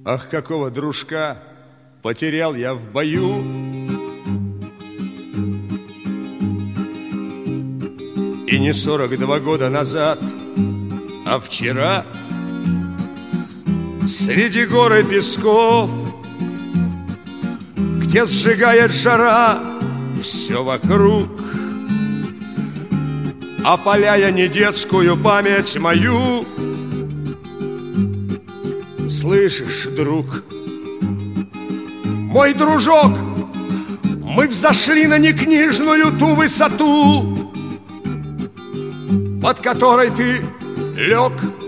Ах, какого дружка потерял я в бою. И не 42 года назад, а вчера, среди гор и песков, где сжигает жара все вокруг, опаляя не детскую память мою. Слышишь, друг, мой дружок, мы взошли на некнижную ту высоту, под которой ты лег